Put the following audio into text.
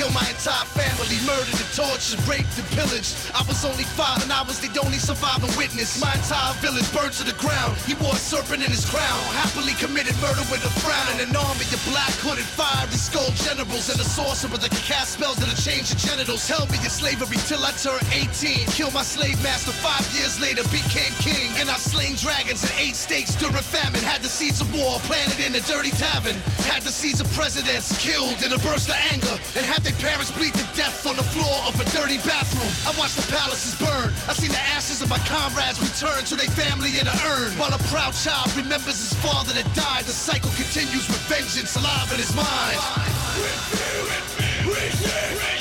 killed my entire family, murdered and tortured, raped and pillaged. I was only 5 and I was the only surviving witness. My entire village burned to the ground. He wore a serpent in his crown, happily committed murder with a frown. And an army of black hooded fiery skull generals, and a sorcerer that could cast spells that'll change your genitals. Held me in slavery till I turned 18. Killed my slave master 5 years later, became king. And I've slain dragons in 8 states during famine. Had the seeds of war planted in a dirty tavern. Had the seeds of presidents killed in a burst of anger. And had their parents bleed to death on the floor of a dirty bathroom. I watched the palaces burn. I seen the ashes of my comrades return to their family in an urn. While a proud child remembers his father that died, the cycle continues with vengeance alive in his mind.